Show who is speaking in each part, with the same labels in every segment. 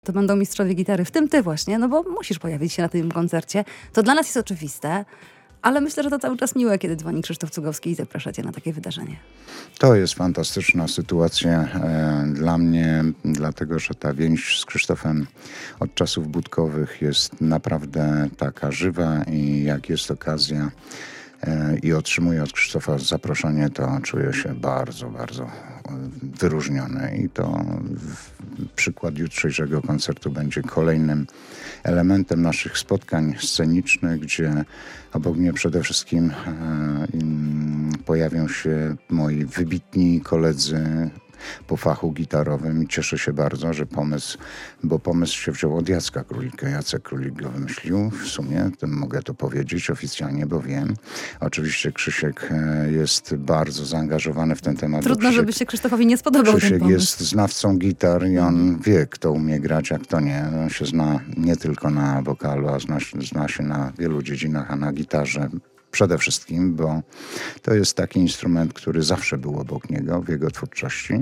Speaker 1: to będą mistrzowie gitary, w tym ty właśnie, no bo musisz pojawić się na tym koncercie. To dla nas jest oczywiste, ale myślę, że to cały czas miłe, kiedy dzwoni Krzysztof Cugowski i zaprasza cię na takie wydarzenie.
Speaker 2: To jest fantastyczna sytuacja dla mnie, dlatego że ta więź z Krzysztofem od czasów budkowych jest naprawdę taka żywa i jak jest okazja i otrzymuję od Krzysztofa zaproszenie, to czuję się bardzo, bardzo wyróżniony. I to przykład jutrzejszego koncertu będzie kolejnym elementem naszych spotkań scenicznych, gdzie obok mnie przede wszystkim pojawią się moi wybitni koledzy po fachu gitarowym i cieszę się bardzo, że pomysł się wziął od Jacka Królika. Jacek Królik go wymyślił. W sumie to mogę to powiedzieć oficjalnie, bo wiem. Oczywiście Krzysiek jest bardzo zaangażowany w ten temat.
Speaker 1: Trudno, żeby się Krzysztofowi nie spodobał ten
Speaker 2: Krzysiek
Speaker 1: pomysł.
Speaker 2: jest znawcą gitar i on wie, kto umie grać, a kto nie. On się zna nie tylko na wokalu, a zna się na wielu dziedzinach, a na gitarze przede wszystkim, bo to jest taki instrument, który zawsze był obok niego w jego twórczości.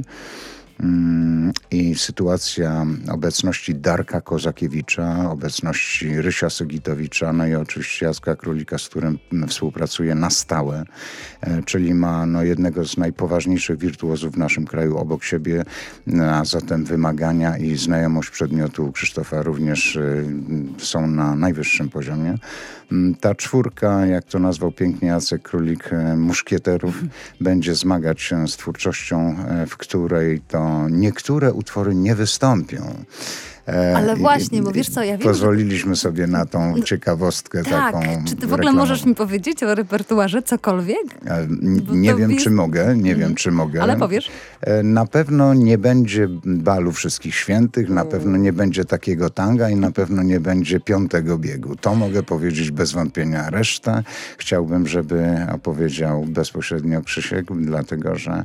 Speaker 2: I sytuacja obecności Darka Kozakiewicza, obecności Rysia Sygitowicza, no i oczywiście Jacka Królika, z którym współpracuje na stałe, czyli ma jednego z najpoważniejszych wirtuozów w naszym kraju obok siebie, a zatem wymagania i znajomość przedmiotu Krzysztofa również są na najwyższym poziomie. Ta czwórka, jak to nazwał pięknie Jacek Królik, muszkieterów, będzie zmagać się z twórczością, w której to niektóre utwory nie wystąpią.
Speaker 1: Ale właśnie, bo wiesz co, ja wiem,
Speaker 2: pozwoliliśmy sobie na tą ciekawostkę taką.
Speaker 1: Czy ty w ogóle możesz mi powiedzieć o repertuarze cokolwiek?
Speaker 2: Nie wiem, czy mogę.
Speaker 1: Ale powiesz?
Speaker 2: Na pewno nie będzie balu wszystkich świętych, na pewno nie będzie takiego tanga i na pewno nie będzie piątego biegu. To mogę powiedzieć bez wątpienia. Resztę chciałbym, żeby opowiedział bezpośrednio Krzysiek, dlatego że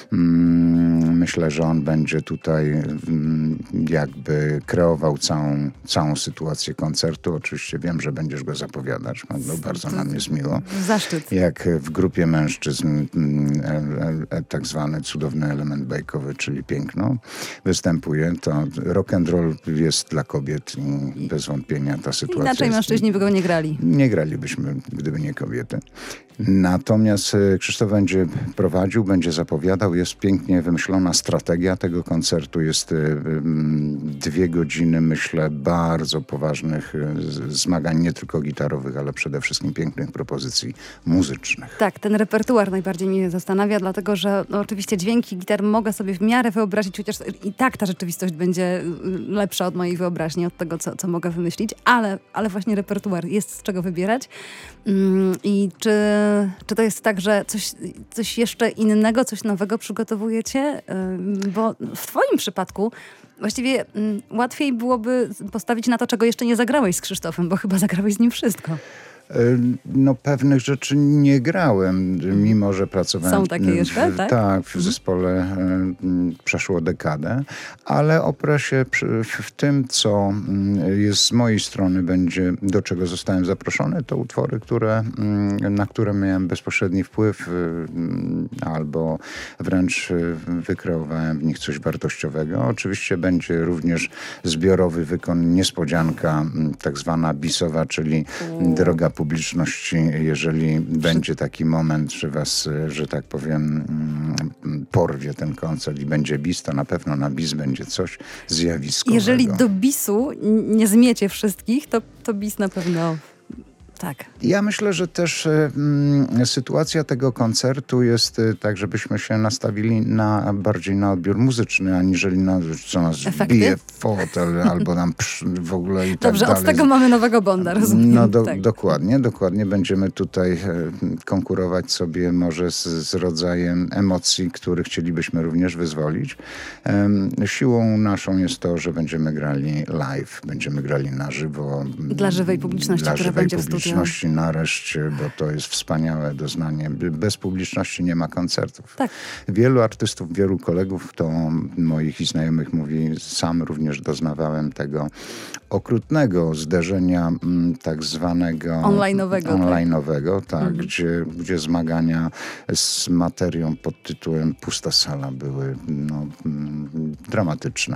Speaker 2: myślę, że on będzie tutaj jakby kreował całą sytuację koncertu. Oczywiście wiem, że będziesz go zapowiadać. Magdo, bardzo nam jest miło.
Speaker 1: Zaszczyt.
Speaker 2: Jak w grupie mężczyzn tak zwany cudowny element bajkowy, czyli piękno, występuje, to rock and roll jest dla kobiet i bez wątpienia ta sytuacja
Speaker 1: Inaczej mężczyźni by go nie grali.
Speaker 2: Nie gralibyśmy, gdyby nie kobiety. Natomiast Krzysztof będzie prowadził, będzie zapowiadał. Jest pięknie wymyślona strategia tego koncertu. Jest 2 godziny, myślę, bardzo poważnych zmagań, nie tylko gitarowych, ale przede wszystkim pięknych propozycji muzycznych.
Speaker 1: Tak, ten repertuar najbardziej mnie zastanawia, dlatego że oczywiście dźwięki gitar mogę sobie w miarę wyobrazić, chociaż i tak ta rzeczywistość będzie lepsza od mojej wyobraźni, od tego, co mogę wymyślić, ale właśnie repertuar jest z czego wybierać. I czy to jest tak, że coś jeszcze innego, coś nowego przygotowujecie? Bo w twoim przypadku właściwie łatwiej byłoby postawić na to, czego jeszcze nie zagrałeś z Krzysztofem, bo chyba zagrałeś z nim wszystko.
Speaker 2: Pewnych rzeczy nie grałem, mimo że pracowałem
Speaker 1: Są takie jeszcze, tak?
Speaker 2: Tak, w zespole przeszło dekadę, ale oprę się w tym, co jest z mojej strony, będzie, do czego zostałem zaproszony, to utwory, na które miałem bezpośredni wpływ, albo wręcz wykreowałem w nich coś wartościowego. Oczywiście będzie również zbiorowy wykon, niespodzianka, tak zwana bisowa, czyli droga publiczności, jeżeli będzie taki moment, że was, że tak powiem, porwie ten koncert i będzie bis, to na pewno na bis będzie coś zjawiskowego.
Speaker 1: Jeżeli do bisu nie zmiecie wszystkich, to bis na pewno... Tak.
Speaker 2: Ja myślę, że też sytuacja tego koncertu jest tak, żebyśmy się nastawili bardziej na odbiór muzyczny, aniżeli na co nas bije w fotel albo nam w ogóle i tak
Speaker 1: Dobrze,
Speaker 2: dalej.
Speaker 1: od tego mamy nowego Bonda, rozumiem.
Speaker 2: No
Speaker 1: tak.
Speaker 2: Dokładnie. Będziemy tutaj konkurować sobie może z rodzajem emocji, które chcielibyśmy również wyzwolić. Siłą naszą jest to, że będziemy grali live, będziemy grali na żywo.
Speaker 1: Dla żywej publiczności, która będzie w studiu.
Speaker 2: Nareszcie, bo to jest wspaniałe doznanie. Bez publiczności nie ma koncertów.
Speaker 1: Tak.
Speaker 2: Wielu artystów, wielu kolegów, to moich i znajomych mówi, sam również doznawałem tego okrutnego zderzenia tak zwanego online'owego, tak, gdzie zmagania z materią pod tytułem Pusta sala były dramatyczne.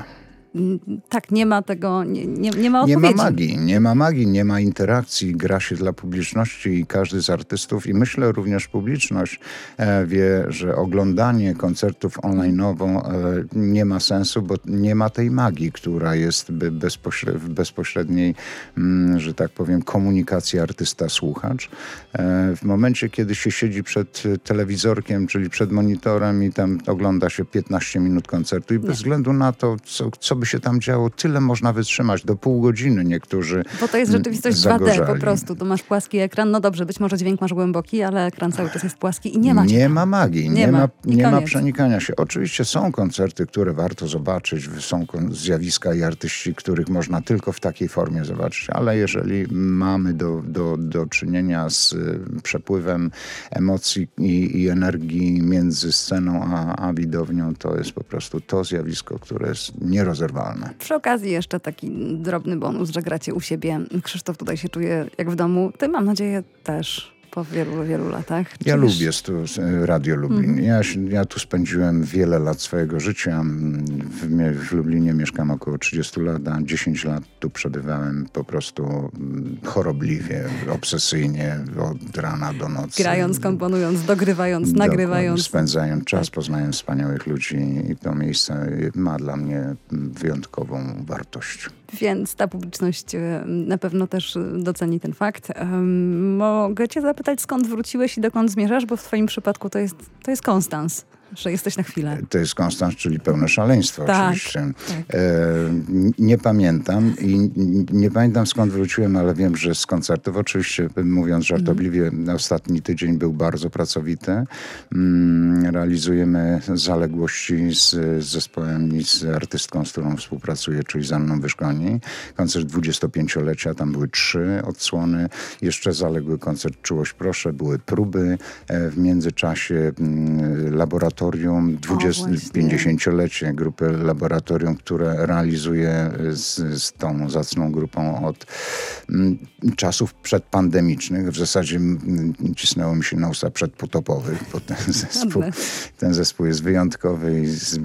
Speaker 1: tak, nie ma tego, nie ma
Speaker 2: Nie
Speaker 1: odpowiedzi.
Speaker 2: ma magii, nie ma interakcji, gra się dla publiczności i każdy z artystów i myślę również publiczność wie, że oglądanie koncertów online'owo nie ma sensu, bo nie ma tej magii, która jest w bezpośredniej, że tak powiem, komunikacji artysta-słuchacz. W momencie, kiedy się siedzi przed telewizorkiem, czyli przed monitorem i tam ogląda się 15 minut koncertu i bez względu na to, co by się tam działo, tyle można wytrzymać, do pół godziny niektórzy
Speaker 1: Bo to jest rzeczywistość 2D
Speaker 2: zagorzali.
Speaker 1: po prostu. Tu masz płaski ekran. No dobrze, być może dźwięk masz głęboki, ale ekran cały czas jest płaski i nie ma
Speaker 2: Nie ma magii, nie ma
Speaker 1: koniec.
Speaker 2: przenikania się. Oczywiście są koncerty, które warto zobaczyć, są zjawiska i artyści, których można tylko w takiej formie zobaczyć, ale jeżeli mamy do czynienia z przepływem emocji i energii między sceną a widownią, to jest po prostu to zjawisko, które jest nierozerwalne.
Speaker 1: Przy okazji jeszcze taki drobny bonus, że gracie u siebie. Krzysztof tutaj się czuje jak w domu. Ty, mam nadzieję, też po wielu, wielu latach.
Speaker 2: Ja
Speaker 1: Czujesz-
Speaker 2: lubię Radio Lublin. Ja tu spędziłem wiele lat swojego życia. W Lublinie mieszkam około 30 lat, a 10 lat tu przebywałem po prostu chorobliwie, obsesyjnie, od rana do nocy.
Speaker 1: Grając, komponując, dogrywając,
Speaker 2: Dokładnie,
Speaker 1: nagrywając.
Speaker 2: spędzając czas, poznając wspaniałych ludzi i to miejsce ma dla mnie wyjątkową wartość.
Speaker 1: Więc ta publiczność na pewno też doceni ten fakt. Mogę cię zapytać, skąd wróciłeś i dokąd zmierzasz? Bo w twoim przypadku to jest Konstans, że jesteś na chwilę.
Speaker 2: To jest Konstans, czyli pełne szaleństwo
Speaker 1: Tak,
Speaker 2: oczywiście.
Speaker 1: tak.
Speaker 2: Nie pamiętam i nie pamiętam skąd wróciłem, ale wiem, że z koncertów. Oczywiście, mówiąc żartobliwie, ostatni tydzień był bardzo pracowity. Realizujemy zaległości z zespołem i z artystką, z którą współpracuję, czyli z Anną Wyszkoni. Koncert 25-lecia, tam były 3 odsłony. Jeszcze zaległy koncert Czułość Proszę, były próby. W międzyczasie laboratorium 50-lecie grupy Laboratorium, które realizuje z tą zacną grupą od czasów przedpandemicznych. W zasadzie cisnęło mi się na usta przedpotopowych, bo ten zespół jest wyjątkowy i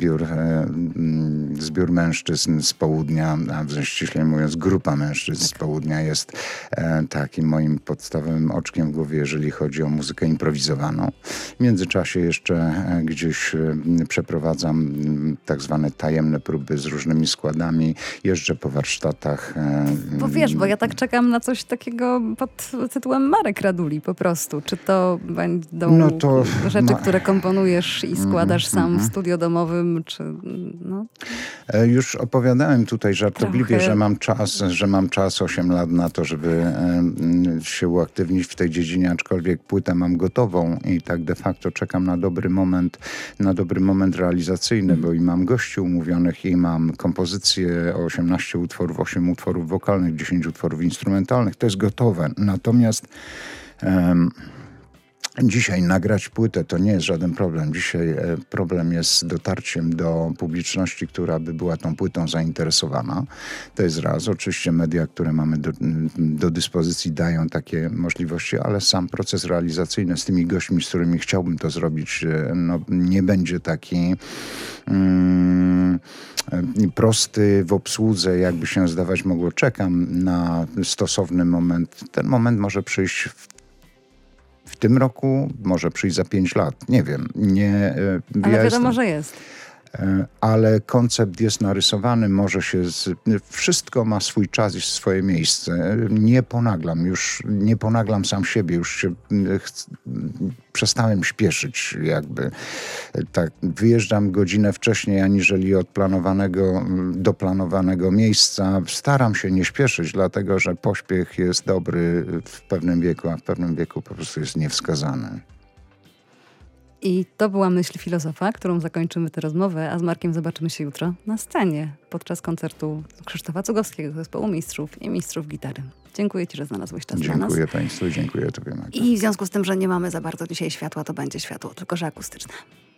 Speaker 2: zbiór mężczyzn z południa, a ściślej mówiąc grupa mężczyzn z południa jest takim moim podstawowym oczkiem w głowie, jeżeli chodzi o muzykę improwizowaną. W międzyczasie jeszcze gdzieś przeprowadzam tak zwane tajemne próby z różnymi składami. Jeżdżę po warsztatach.
Speaker 1: Bo wiesz, bo ja tak czekam na coś takiego pod tytułem Marek Raduli po prostu. Czy to będą rzeczy, które komponujesz i składasz sam w studio domowym, czy no?
Speaker 2: Już opowiadałem tutaj żartobliwie,
Speaker 1: Trochę.
Speaker 2: że mam czas 8 lat na to, żeby się uaktywnić w tej dziedzinie, aczkolwiek płytę mam gotową i tak de facto czekam na dobry moment realizacyjny, bo i mam gości umówionych i mam kompozycję 18 utworów, 8 utworów wokalnych, 10 utworów instrumentalnych. To jest gotowe. Natomiast dzisiaj nagrać płytę to nie jest żaden problem. Dzisiaj problem jest z dotarciem do publiczności, która by była tą płytą zainteresowana. To jest raz. Oczywiście media, które mamy do dyspozycji, dają takie możliwości, ale sam proces realizacyjny z tymi gośćmi, z którymi chciałbym to zrobić, nie będzie taki prosty w obsłudze, jakby się zdawać mogło. Czekam na stosowny moment. Ten moment może przyjść w tym roku, może przyjść za 5 lat. Nie wiem.
Speaker 1: Ale wiadomo, że jest.
Speaker 2: Ale koncept jest narysowany, wszystko ma swój czas i swoje miejsce. Nie ponaglam sam siebie, już się przestałem śpieszyć jakby. Tak, wyjeżdżam godzinę wcześniej aniżeli od do planowanego miejsca. Staram się nie śpieszyć, dlatego że pośpiech jest dobry w pewnym wieku, a w pewnym wieku po prostu jest niewskazany.
Speaker 1: I to była myśl filozofa, którą zakończymy tę rozmowę, a z Markiem zobaczymy się jutro na scenie podczas koncertu Krzysztofa Cugowskiego, zespołu mistrzów i mistrzów gitary. Dziękuję ci, że znalazłeś czas dla nas.
Speaker 2: Dziękuję państwu i dziękuję tobie, Magda.
Speaker 1: I w związku z tym, że nie mamy za bardzo dzisiaj światła, to będzie światło, tylko że akustyczne.